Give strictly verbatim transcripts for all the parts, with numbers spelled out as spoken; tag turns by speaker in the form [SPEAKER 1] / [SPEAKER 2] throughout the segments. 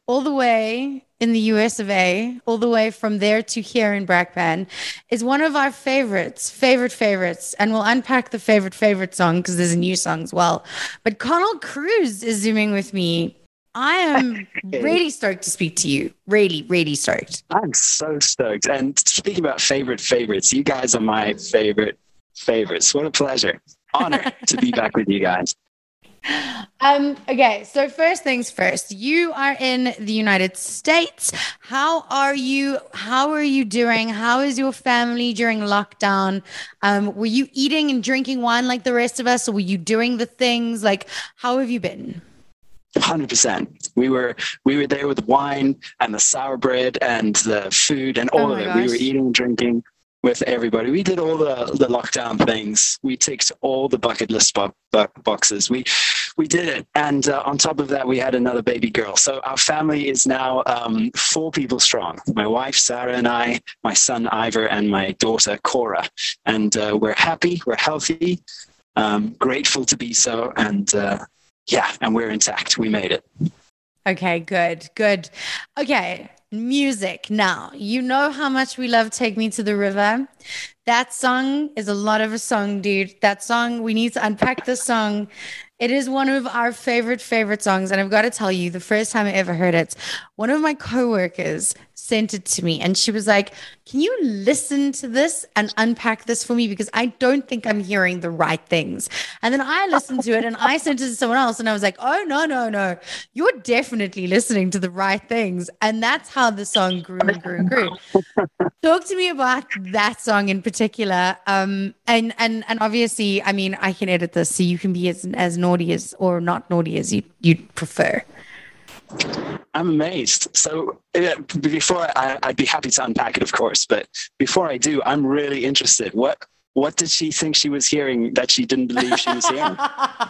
[SPEAKER 1] all the way in the U S of A, all the way from there to here in Brackpan, is one of our favorites, favorite favorites. And we'll unpack the favorite favorite song because there's a new song as well. But Connell Cruz is zooming with me. I am
[SPEAKER 2] Hey,
[SPEAKER 1] really stoked to speak to you. Really, really stoked.
[SPEAKER 2] I'm so stoked. And speaking about favorite favorites, you guys are my favorite favorites. What a pleasure. Honor to be back with you guys.
[SPEAKER 1] Um, okay, so first things first, you are in the United States. How are you? How are you doing? How is your family during lockdown? Um, were you eating and drinking wine like the rest of us, or were you doing the things? Like, how have you been?
[SPEAKER 2] one hundred percent. We were we were there with wine and the sour bread and the food and
[SPEAKER 1] Oh
[SPEAKER 2] all of
[SPEAKER 1] my
[SPEAKER 2] it. We were
[SPEAKER 1] gosh.
[SPEAKER 2] eating and drinking with everybody. We did all the, the lockdown things. We ticked all the bucket list bo- bo- boxes. We we did it. And uh, on top of that, we had another baby girl. So our family is now um, four people strong. My wife, Sarah, and I, my son, Ivor, and my daughter, Cora. And uh, we're happy. We're healthy. Um, grateful to be so. And uh, yeah, and we're intact. We made it.
[SPEAKER 1] Okay, good, good. Okay, music. Now, you know how much we love Take Me to the River. That song is a lot of a song, dude. That song, we need to unpack this song. It is one of our favorite, favorite songs. And I've got to tell you, the first time I ever heard it, one of my coworkers sent it to me and she was like, can you listen to this and unpack this for me? Because I don't think I'm hearing the right things. And then I listened to it and I sent it to someone else and I was like, oh, no, no, no. You're definitely listening to the right things. And that's how the song grew and grew and grew. Talk to me about that song in particular. Um, and and and obviously, I mean, I can edit this so you can be as as naughty as or not naughty as you you prefer.
[SPEAKER 2] I'm amazed. So uh, before I, I'd be happy to unpack it, of course, but before I do, I'm really interested. What what did she think she was hearing that she didn't believe she was hearing?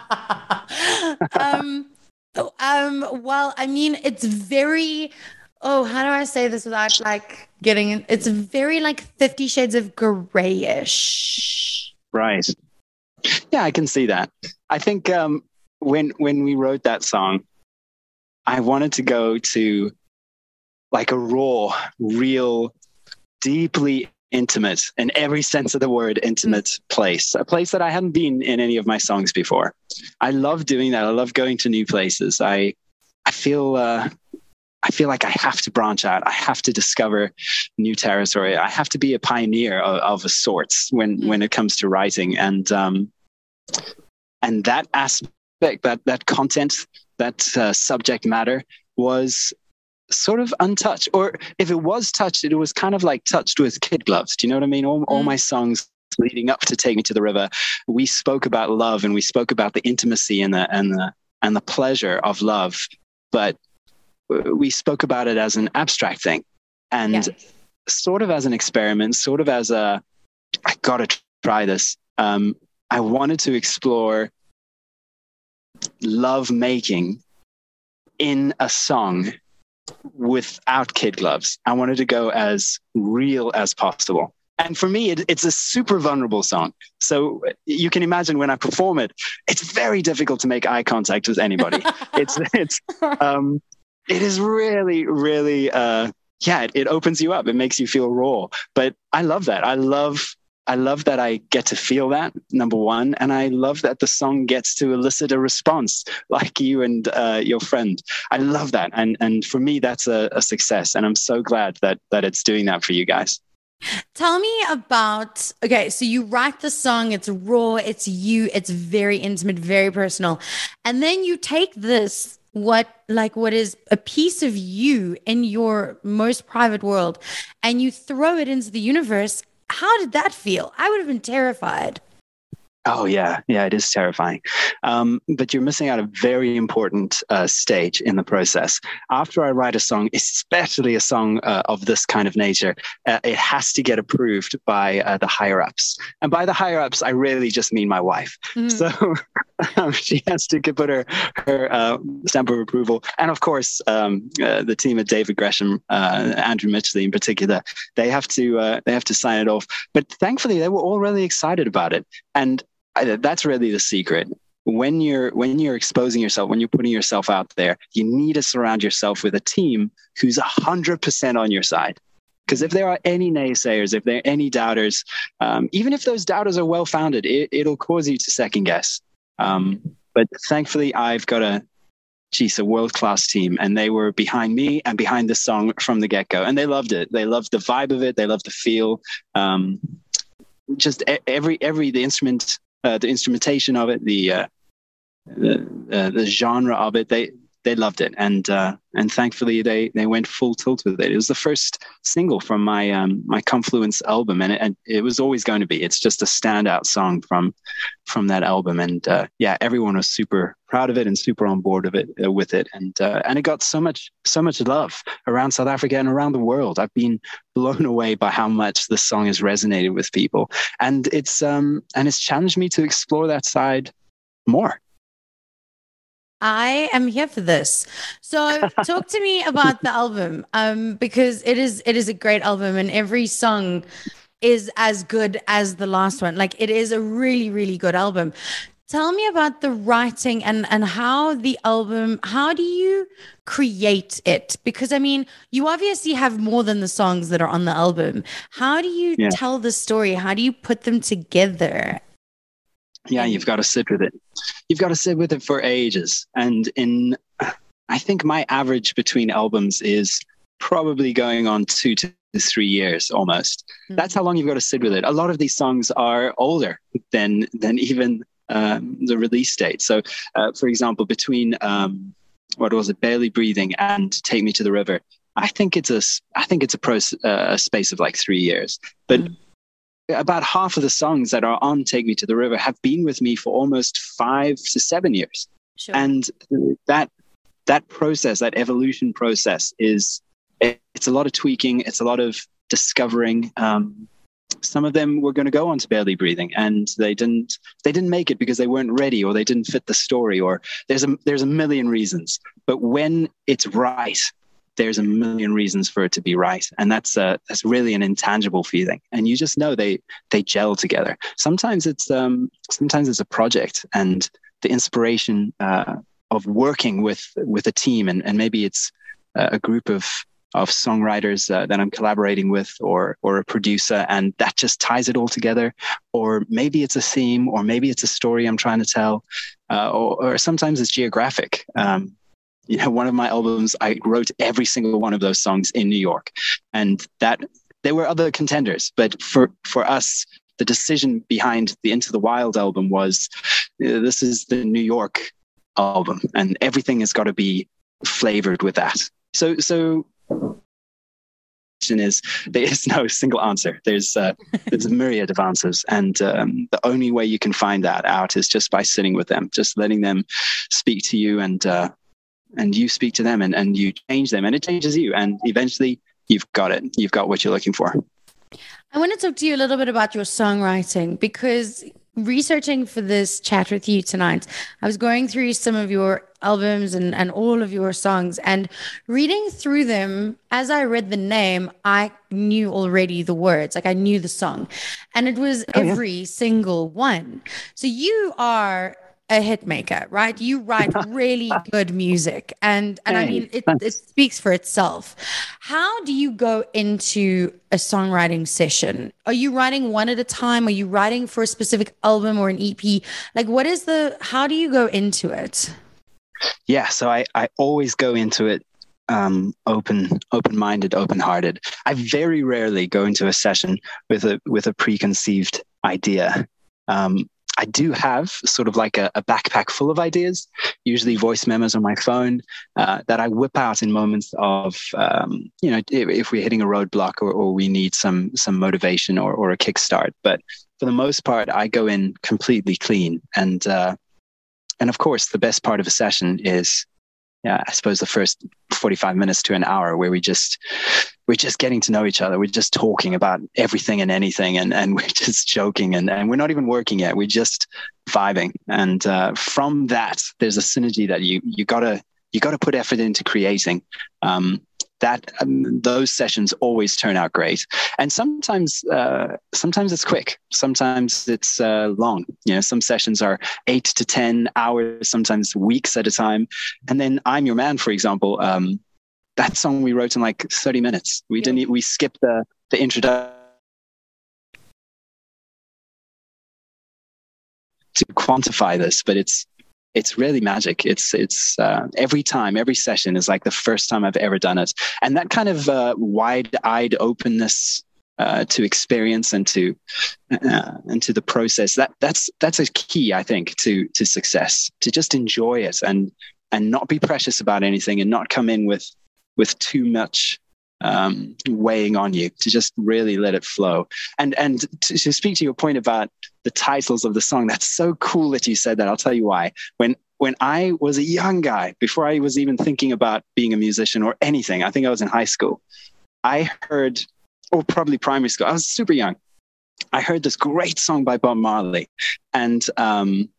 [SPEAKER 1] um, oh, um, well, I mean, it's very. Oh, how do I say this without like getting in? It's very like Fifty Shades of Grayish.
[SPEAKER 2] Right. Yeah, I can see that. I think um, when when we wrote that song, I wanted to go to like a raw, real, deeply intimate, in every sense of the word, intimate place, a place that I hadn't been in any of my songs before. I love doing that. I love going to new places. I I feel uh, I feel like I have to branch out. I have to discover new territory. I have to be a pioneer of, of a sort when
[SPEAKER 1] Mm.
[SPEAKER 2] when it comes to writing, and um, and that aspect, that that content, that uh, subject matter was sort of untouched, or if it was touched, it was kind of like touched with kid gloves. Do you know what I mean? All, all
[SPEAKER 1] Mm.
[SPEAKER 2] my songs leading up to Take Me to the River, we spoke about love and we spoke about the intimacy and the and the and the pleasure of love, but we spoke about it as an abstract thing, and
[SPEAKER 1] Yes.
[SPEAKER 2] sort of as an experiment, sort of as a I gotta try this. Um, I wanted to explore love making in a song without kid gloves. I wanted to go as real as possible. And for me, it, it's a super vulnerable song. So you can imagine when I perform it, it's very difficult to make eye contact with anybody. It's, it's, um, it is really, really, uh, yeah, it, it opens you up. It makes you feel raw. But I love that. I love I love that I get to feel that, number one. And I love that the song gets to elicit a response like you and uh, your friend. I love that. And and for me, that's a, a success. And I'm so glad that that it's doing that for you guys.
[SPEAKER 1] Tell me about, okay, so you write the song, it's raw, it's you, it's very intimate, very personal. And then you take this, what like what is a piece of you in your most private world, and you throw it into the universe. How did that feel? I would have been terrified.
[SPEAKER 2] Oh, yeah. Yeah, it is terrifying. Um, but you're missing out a very important uh, stage in the process. After I write a song, especially a song uh, of this kind of nature, uh, it has to get approved by uh, the higher ups. And by the higher ups, I really just mean my wife. Mm-hmm. So um, she has to put her, her uh, stamp of approval. And of course, um, uh, the team at David Gresham, uh, Andrew Mitchley in particular, they have to uh, they have to sign it off. But thankfully, they were all really excited about it. And I, that's really the secret. when you're when you're exposing yourself, when you're putting yourself out there, you need to surround yourself with a team who's a hundred percent on your side. Because if there are any naysayers, if there are any doubters, um, even if those doubters are well founded, it, it'll cause you to second guess. Um, but thankfully, I've got a geez, a world-class team, and they were behind me and behind the song from the get-go, and they loved it. They loved the vibe of it. They loved the feel. Um, just every every the instrument, uh, the instrumentation of it, the uh, the, uh, the genre of it. They they loved it, and uh, and thankfully they they went full tilt with it. It was the first single from my um, my Confluence album, and it, and it was always going to be. It's just a standout song from from that album, and uh, yeah, everyone was super proud of it and super on board of it uh, with it, and uh, and it got so much so much love around South Africa and around the world. I've been blown away by how much the song has resonated with people, and it's um and it's challenged me to explore that side more.
[SPEAKER 1] I am here for this. So talk to me about the album, um, because it is it is a great album, and every song is as good as the last one. Like, it is a really, really good album. Tell me about the writing and, and how the album, how do you create it? Because, I mean, you obviously have more than the songs that are on the album. How do you yeah. tell the story? How do you put them together?
[SPEAKER 2] Yeah, you've got to sit with it. You've got to sit with it for ages. And in, I think my average between albums is probably going on two to three years almost. Mm-hmm. That's how long you've got to sit with it. A lot of these songs are older than than even um, the release date. So, uh, for example, between um, what was it, Barely Breathing and Take Me to the River, I think it's a I think it's a, pros, uh, a space of like three years. But mm-hmm. about half of the songs that are on Take Me to the River have been with me for almost five to seven years. Sure. And that that process, that evolution process is, it's a lot of tweaking. It's a lot of discovering. Um, some of them were going to go on to Barely Breathing, and they didn't, they didn't make it because they weren't ready, or they didn't fit the story, or there's a, there's a million reasons. But when it's right, there's a million reasons for it to be right. And that's uh, that's really an intangible feeling. And you just know they they gel together. Sometimes it's um, sometimes it's a project, and the inspiration uh, of working with with a team, and, and maybe it's uh, a group of of songwriters uh, that I'm collaborating with, or or a producer, and that just ties it all together. Or maybe it's a theme, or maybe it's a story I'm trying to tell, uh, or, or sometimes it's geographic. Um, You know, one of my albums, I wrote every single one of those songs in New York, and that there were other contenders. But for, for us, the decision behind the Into the Wild album was, uh, this is the New York album, and everything has got to be flavored with that. So, so is there is no single answer. There's uh, there's a myriad of answers, and um, the only way you can find that out is just by sitting with them, just letting them speak to you, and uh, and you speak to them, and, and you change them, and it changes you. And eventually you've got it. You've got what you're looking for.
[SPEAKER 1] I want to talk to you a little bit about your songwriting, because researching for this chat with you tonight, I was going through some of your albums and, and all of your songs, and reading through them, as I read the name, I knew already the words, like I knew the song, and it was oh, every yeah. single one. So you are a hit maker, right? You write really good music, and and hey, I mean it, it speaks for itself. How do you go into a songwriting session? Are you writing one at a time? Are you writing for a specific album or an E P? Like, what is the, how do you go into it?
[SPEAKER 2] Yeah, so I, I always go into it um, open, open-minded, open-hearted. I very rarely go into a session with a with a preconceived idea. Um, I do have sort of like a, a backpack full of ideas, usually voice memos on my phone, uh, that I whip out in moments of, um, you know, if, if we're hitting a roadblock, or, or we need some some motivation, or, or a kickstart. But for the most part, I go in completely clean. And uh, and of course, the best part of a session is, yeah, I suppose the first forty-five minutes to an hour, where we just, we're just getting to know each other. We're just talking about everything and anything, and, and we're just joking, and, and we're not even working yet. We're just vibing. And uh, from that, there's a synergy that you, you gotta, you gotta put effort into creating. Um, that um, those sessions always turn out great. And sometimes, uh, sometimes it's quick. Sometimes it's uh, long. You know, some sessions are eight to ten hours, sometimes weeks at a time. And then "I'm Your Man," for example, um, that song we wrote in like thirty minutes. We yeah. didn't. We skipped the the introduction to quantify this, but it's. It's really magic. It's it's uh, every time, every session is like the first time I've ever done it, and that kind of uh, wide-eyed openness uh, to experience and to uh, and to the process. That that's that's a key, I think, to to success. To just enjoy it and and not be precious about anything, and not come in with with too much um, weighing on you. To just really let it flow. And and to, to speak to your point about the titles of the song, that's so cool that you said that. I'll tell you why. When when I was a young guy, before I was even thinking about being a musician or anything, I think I was in high school, I heard, or probably primary school, I was super young. I heard this great song by Bob Marley. And, um,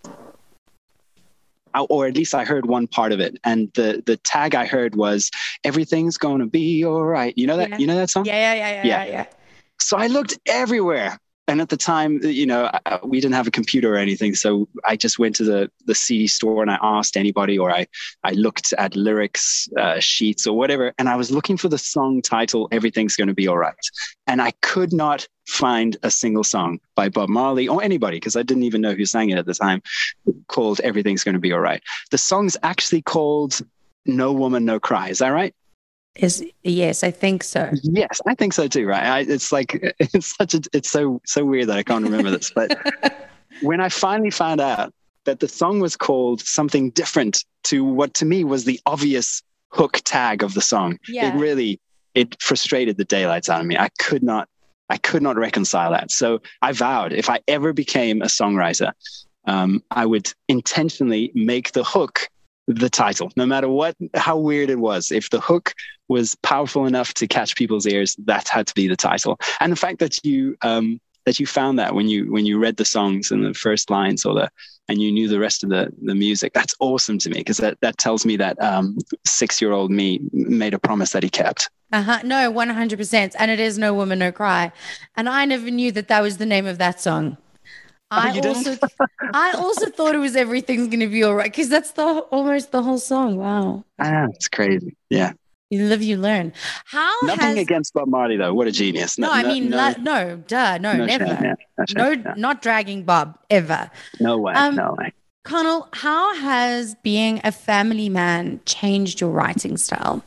[SPEAKER 2] or at least I heard one part of it. And the, the tag I heard was, "Everything's gonna be all right." You know that,
[SPEAKER 1] yeah.
[SPEAKER 2] you know that song?
[SPEAKER 1] Yeah, yeah, yeah, yeah, yeah, yeah.
[SPEAKER 2] So I looked everywhere. And at the time, you know, we didn't have a computer or anything. So I just went to the, the C D store and I asked anybody, or I, I looked at lyrics uh, sheets or whatever. And I was looking for the song title, "Everything's Gonna Be All Right." And I could not find a single song by Bob Marley or anybody, because I didn't even know who sang it at the time, called "Everything's Gonna Be All Right." The song's actually called "No Woman, No Cry." Is that right?
[SPEAKER 1] Is yes, I think so.
[SPEAKER 2] Yes, I think so too. Right? I, it's like it's such a it's so so weird that I can't remember this. But when I finally found out that the song was called something different to what to me was the obvious hook tag of the song, yeah. it really it frustrated the daylights out of me. I could not I could not reconcile that. So I vowed, if I ever became a songwriter, um, I would intentionally make the hook the title, no matter what, how weird it was. If the hook was powerful enough to catch people's ears, that had to be the title. And the fact that you um, that you found that when you when you read the songs and the first lines, or the and you knew the rest of the the music, that's awesome to me, because that that tells me that um, six-year-old me made a promise that he kept.
[SPEAKER 1] Uh-huh. No, one hundred percent. And it is "No Woman, No Cry." And I never knew that that was the name of that song. I
[SPEAKER 2] oh,
[SPEAKER 1] also, I also thought it was "Everything's Gonna Be All Right," because that's the almost the whole song. Wow,
[SPEAKER 2] I know, it's crazy. Yeah,
[SPEAKER 1] you live, you learn. How
[SPEAKER 2] nothing
[SPEAKER 1] has...
[SPEAKER 2] against Bob Marley though? What a genius!
[SPEAKER 1] No,
[SPEAKER 2] No,
[SPEAKER 1] I
[SPEAKER 2] no,
[SPEAKER 1] mean,
[SPEAKER 2] no,
[SPEAKER 1] la- no duh, no,
[SPEAKER 2] no
[SPEAKER 1] never,
[SPEAKER 2] shame, yeah, no, shame,
[SPEAKER 1] no,
[SPEAKER 2] yeah.
[SPEAKER 1] not dragging Bob ever.
[SPEAKER 2] No way, um, no way.
[SPEAKER 1] Connell, how has being a family man changed your writing style?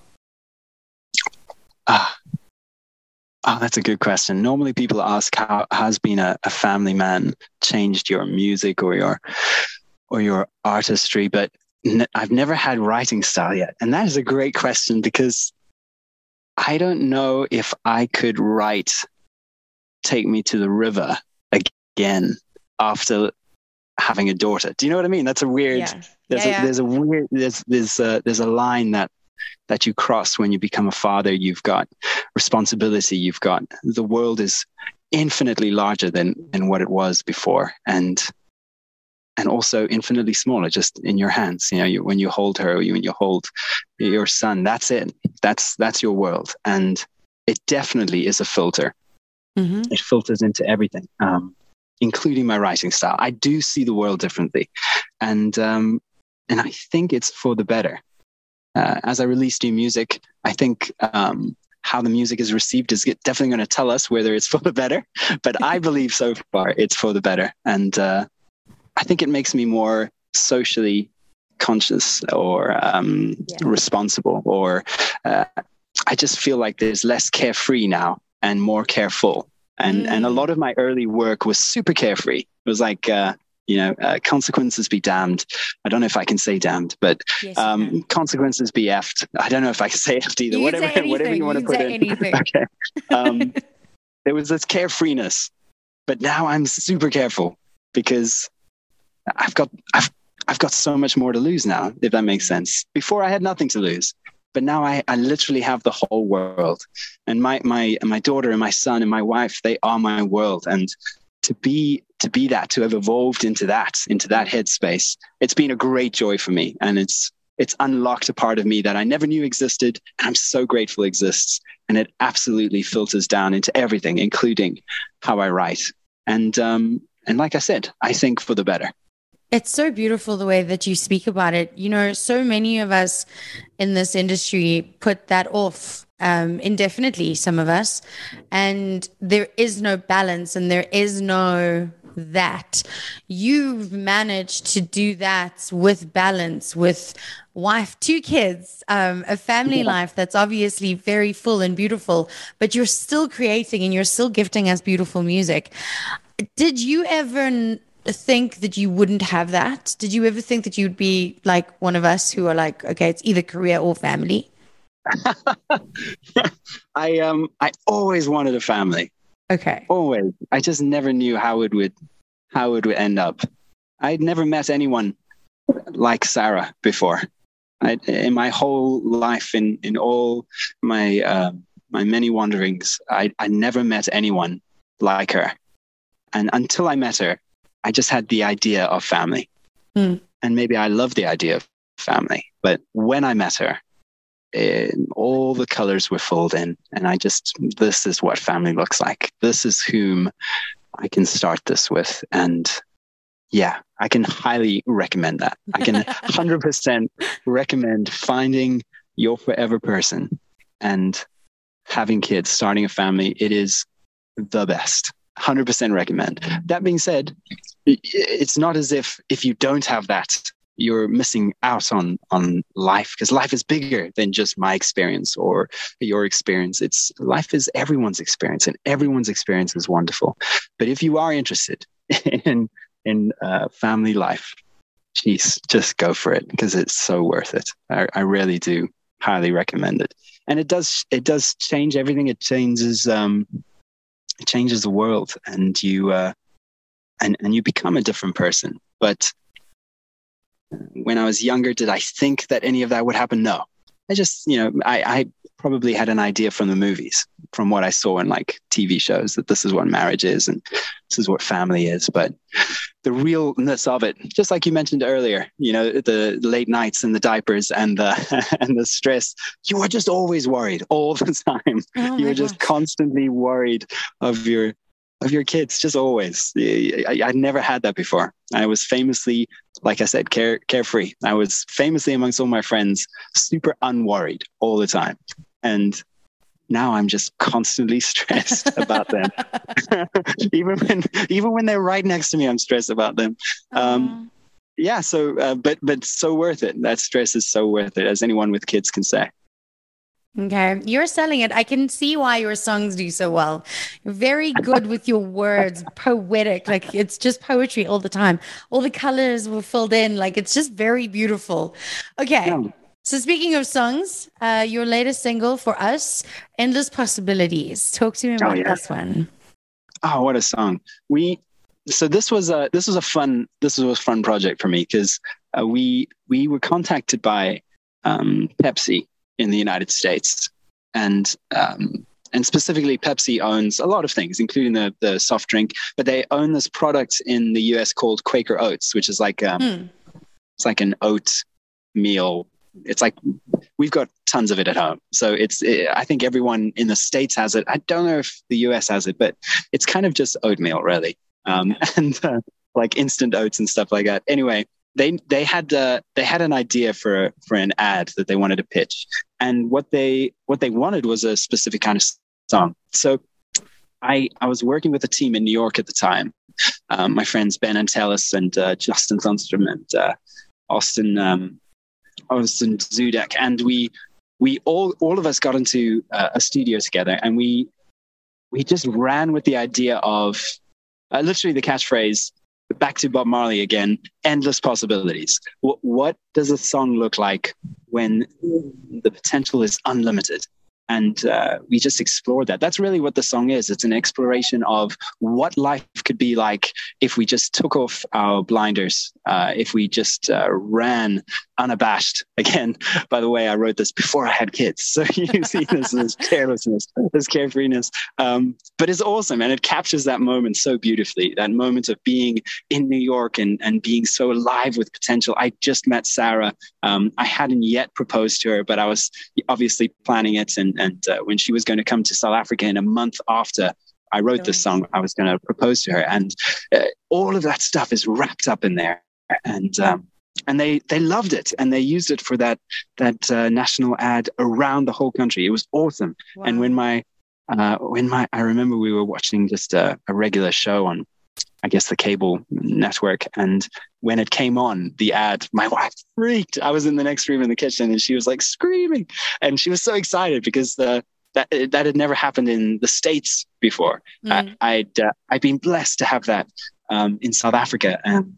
[SPEAKER 2] Ah. Oh, that's a good question. Normally people ask, how has being a, a family man changed your music or your or your artistry? But n- I've never had writing style yet. And that is a great question, because I don't know if I could write "Take Me to the River" again after having a daughter. Do you know what I mean? That's a weird,
[SPEAKER 1] yeah.
[SPEAKER 2] There's,
[SPEAKER 1] Yeah,
[SPEAKER 2] a,
[SPEAKER 1] yeah.
[SPEAKER 2] there's a weird, there's, there's a, there's a line that that you cross when you become a father. You've got responsibility. You've got, the world is infinitely larger than, than what it was before. And, and also infinitely smaller just in your hands. You know, you, when you hold her, or you, when you hold your son, that's it. That's, that's your world. And it definitely is a filter. Mm-hmm. It filters into everything, um, including my writing style. I do see the world differently. And, um, and I think it's for the better. Uh, as I release new music, I think um, how the music is received is definitely going to tell us whether it's for the better. But I believe so far it's for the better. And uh, I think it makes me more socially conscious, or um, yeah. responsible, or uh, I just feel like there's less carefree now and more careful. And, mm. and a lot of my early work was super carefree. It was like... Uh, You know, uh, consequences be damned. I don't know if I can say damned, but
[SPEAKER 1] yes,
[SPEAKER 2] um, consequences be effed. I don't know if I can say effed either.
[SPEAKER 1] You
[SPEAKER 2] whatever,
[SPEAKER 1] say anything.
[SPEAKER 2] whatever you want
[SPEAKER 1] you
[SPEAKER 2] to put
[SPEAKER 1] say
[SPEAKER 2] in.
[SPEAKER 1] Anything.
[SPEAKER 2] Okay. Um, there was this carefreeness, but now I'm super careful, because I've got I've I've got so much more to lose now. If that makes sense. Before I had nothing to lose, but now I, I literally have the whole world, and my my my daughter and my son and my wife, they are my world. And to be to be that, to have evolved into that, into that headspace, it's been a great joy for me. And it's it's unlocked a part of me that I never knew existed. And I'm so grateful exists. And it absolutely filters down into everything, including how I write. And, um, and like I said, I think for the better.
[SPEAKER 1] It's so beautiful the way that you speak about it. You know, so many of us in this industry put that off um, indefinitely, some of us, and there is no balance and there is no that. You've managed to do that with balance, with wife, two kids, um, a family yeah. life that's obviously very full and beautiful, but you're still creating and you're still gifting us beautiful music. Did you ever think that you wouldn't have that? Did you ever think that you'd be like one of us who are like, okay, it's either career or family?
[SPEAKER 2] I um I always wanted a family.
[SPEAKER 1] Okay.
[SPEAKER 2] Always. I just never knew how it would how it would end up. I'd never met anyone like Sarah before. I, in my whole life, in in all my uh, my many wanderings, I I never met anyone like her. And until I met her, I just had the idea of family. Mm. And maybe I love the idea of family. But when I met her, it, all the colors were filled in. And I just, this is what family looks like. This is whom I can start this with. And yeah, I can highly recommend that. I can one hundred percent recommend finding your forever person and having kids, starting a family. It is the best. one hundred percent recommend. That being said, it's not as if if you don't have that, you're missing out on on life, because life is bigger than just my experience or your experience. It's life is everyone's experience, and everyone's experience is wonderful. But if you are interested in in uh, family life, geez, just go for it, because it's so worth it. I, I really do highly recommend it, and it does it does change everything. It changes. Um, It changes the world, and you uh, and and you become a different person. But when I was younger, did I think that any of that would happen? No. I just, you know, I, I probably had an idea from the movies, from what I saw in like T V shows, that this is what marriage is and this is what family is. But the realness of it, just like you mentioned earlier, you know, the late nights and the diapers and the and the stress, you were just always worried all the time. Oh you were just gosh. constantly worried of your of your kids, just always. I, I never had that before. I was famously, like I said, care, carefree. I was famously amongst all my friends, super unworried all the time. And now I'm just constantly stressed about them. even when even when they're right next to me, I'm stressed about them. Um, yeah, so uh, but but so worth it. That stress is so worth it, as anyone with kids can say.
[SPEAKER 1] Okay, you're selling it. I can see why your songs do so well. You're very good with your words, poetic. Like it's just poetry all the time. All the colors were filled in. Like it's just very beautiful. Okay. Yeah. So speaking of songs, uh, your latest single for us, Endless Possibilities. Talk to me about oh, yeah. this one.
[SPEAKER 2] Oh, what a song. We, so this was a, this was a fun, this was a fun project for me, because uh, we, we were contacted by um, Pepsi in the United States. And, um, and specifically Pepsi owns a lot of things, including the, the soft drink, but they own this product in the U S called Quaker Oats, which is like, um, hmm. it's like an oat meal. It's like, we've got tons of it at home. So it's, it, I think everyone in the States has it. I don't know if the U S has it, but it's kind of just oatmeal really. Um, and uh, like instant oats and stuff like that. Anyway, they, they had, uh, they had an idea for, for an ad that they wanted to pitch. And what they, what they wanted was a specific kind of song. So I, I was working with a team in New York at the time. Um, my friends, Ben Antelis and uh, Justin Thunstrom and uh, Austin, um, Austin Zudek, and we we all all of us got into uh, a studio together, and we we just ran with the idea of uh, literally the catchphrase, back to Bob Marley again, endless possibilities. W- what does a song look like when the potential is unlimited? And uh, we just explored that. That's really what the song is. It's an exploration of what life could be like if we just took off our blinders uh, if we just uh, ran unabashed. Again, by the way, I wrote this before I had kids, so you see this, this carelessness, this carefreeness, um, but it's awesome, and it captures that moment so beautifully. That moment of being in New York and and being so alive with potential. I just met Sarah. Um, I hadn't yet proposed to her, but I was obviously planning it, and and uh, when she was going to come to South Africa in a month after I wrote this song, I was going to propose to her, and uh, all of that stuff is wrapped up in there. And um, and they they loved it, and they used it for that that uh, national ad around the whole country. It was awesome. Wow. And when my uh, when my I remember we were watching just a, a regular show on, I guess, the cable network, and when it came on, the ad, my wife freaked. I was in the next room in the kitchen, and she was like screaming, and she was so excited because the that that had never happened in the States before. Mm. I, I'd uh, I'd been blessed to have that um, in South Africa. Um,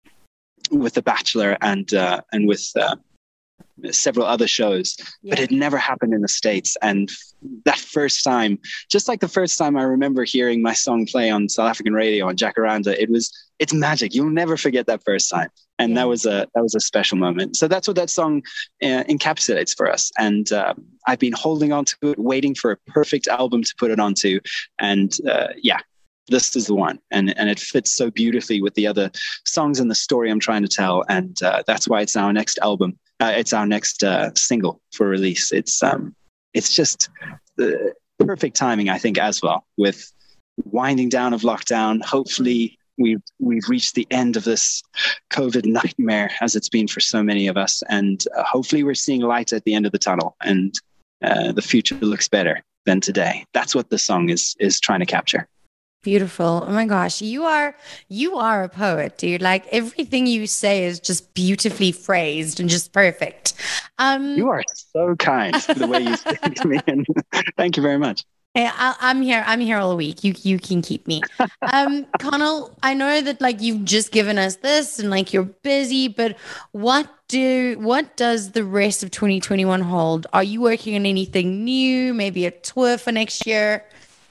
[SPEAKER 2] with The Bachelor and uh, and with uh, several other shows, yeah. But it never happened in the States. And that first time, just like the first time I remember hearing my song play on South African radio on Jacaranda, it was it's magic. You'll never forget that first time, and yeah. that was a that was a special moment. So that's what that song uh, encapsulates for us. And uh, I've been holding on to it, waiting for a perfect album to put it onto, and uh, yeah. This is the one, and and it fits so beautifully with the other songs and the story I'm trying to tell, and uh, that's why it's our next album. Uh, it's our next uh, single for release. It's um, it's just the perfect timing, I think, as well, with winding down of lockdown. Hopefully, we've we've reached the end of this COVID nightmare, as it's been for so many of us, and uh, hopefully, we're seeing light at the end of the tunnel, and uh, the future looks better than today. That's what the song is is trying to capture.
[SPEAKER 1] Beautiful. Oh my gosh. You are, you are a poet, dude. Like everything you say is just beautifully phrased and just perfect. Um,
[SPEAKER 2] you are so kind the way you speak to me. And thank you very much.
[SPEAKER 1] Hey, I, I'm here. I'm here all week. You, you can keep me. Um, Connell, I know that like you've just given us this and like you're busy, but what do, what does the rest of twenty twenty-one hold? Are you working on anything new? Maybe a tour for next year?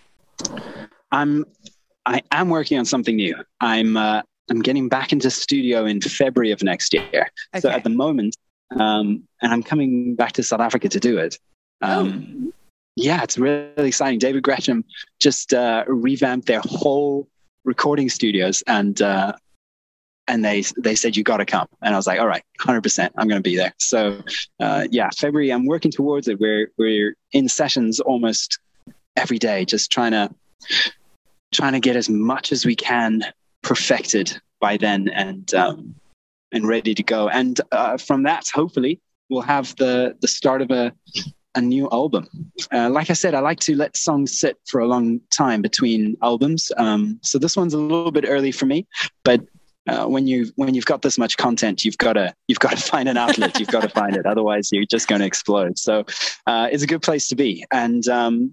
[SPEAKER 2] I'm I am working on something new. I'm uh, I'm getting back into studio in February of next year. Okay. So at the moment, um, and I'm coming back to South Africa to do it. Um, oh. Yeah, it's really exciting. David Gresham just uh, revamped their whole recording studios, and uh, and they they said you got to come. And I was like, all right, one hundred percent, I'm going to be there. So uh, yeah, February, I'm working towards it. We're we're in sessions almost every day, just trying to. trying to get as much as we can perfected by then, and um, and ready to go. And uh, from that, hopefully, we'll have the the start of a a new album. Uh, like I said, I like to let songs sit for a long time between albums. Um, so this one's a little bit early for me, but uh, when you when you've got this much content, you've got to you've got to find an outlet. You've got to find it, otherwise you're just going to explode. So uh, it's a good place to be. And um,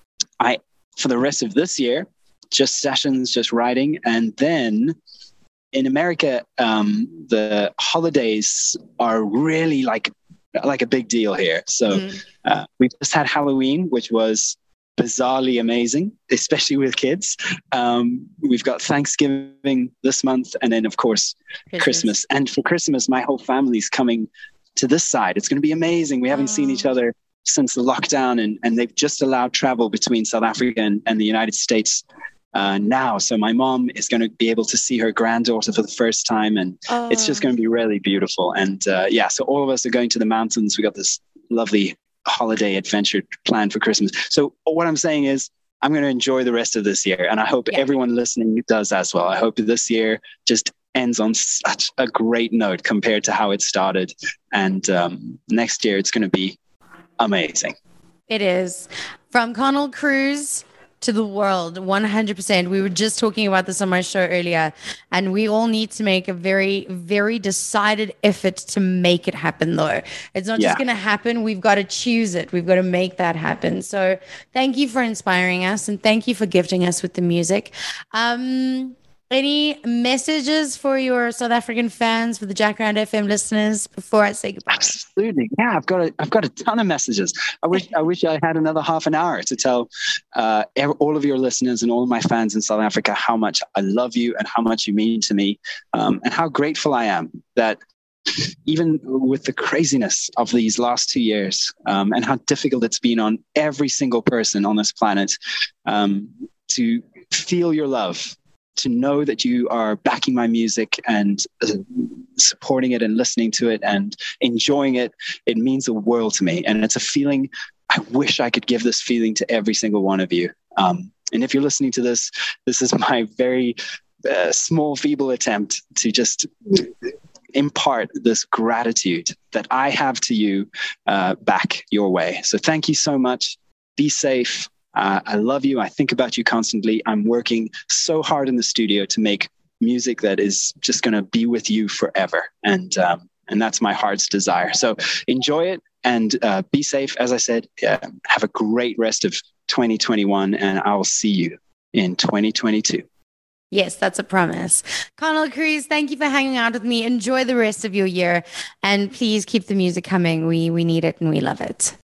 [SPEAKER 2] I for the rest of this year. Just sessions, just writing. And then in America, um, the holidays are really like like a big deal here. So mm. uh, we just had Halloween, which was bizarrely amazing, especially with kids. Um, we've got Thanksgiving this month, and then, of course, Christmas. Christmas. And for Christmas, my whole family's coming to this side. It's going to be amazing. We haven't oh. seen each other since the lockdown, and, and they've just allowed travel between South Africa and, and the United States uh, now. So my mom is going to be able to see her granddaughter for the first time, and oh. it's just going to be really beautiful. And uh, yeah, so all of us are going to the mountains. We got this lovely holiday adventure planned for Christmas. So what I'm saying is I'm going to enjoy the rest of this year, and I hope yeah. everyone listening does as well. I hope this year just ends on such a great note compared to how it started. And um, next year it's going to be amazing.
[SPEAKER 1] It is. From Connell Cruz to the world, one hundred percent. We were just talking about this on my show earlier, and we all need to make a very, very decided effort to make it happen, though. It's not yeah. just going to happen. We've got to choose it. We've got to make that happen. So thank you for inspiring us, and thank you for gifting us with the music. Um, Any messages for your South African fans, for the Jacaranda F M listeners before I say goodbye?
[SPEAKER 2] Absolutely. Yeah, I've got a, I've got a ton of messages. I wish I wish I had another half an hour to tell uh, all of your listeners and all of my fans in South Africa how much I love you and how much you mean to me, um, and how grateful I am that even with the craziness of these last two years um, and how difficult it's been on every single person on this planet, um, to feel your love, to know that you are backing my music and uh, supporting it and listening to it and enjoying it, it means the world to me. And it's a feeling, I wish I could give this feeling to every single one of you. Um, and if you're listening to this, this is my very uh, small, feeble attempt to just impart this gratitude that I have to you uh, back your way. So thank you so much. Be safe. Uh, I love you. I think about you constantly. I'm working so hard in the studio to make music that is just going to be with you forever. And um, and that's my heart's desire. So enjoy it and uh, be safe. As I said, uh, have a great rest of twenty twenty-one, and I'll see you in twenty twenty-two.
[SPEAKER 1] Yes, that's a promise. Carnal Cruz, thank you for hanging out with me. Enjoy the rest of your year. And please keep the music coming. We we need it and we love it.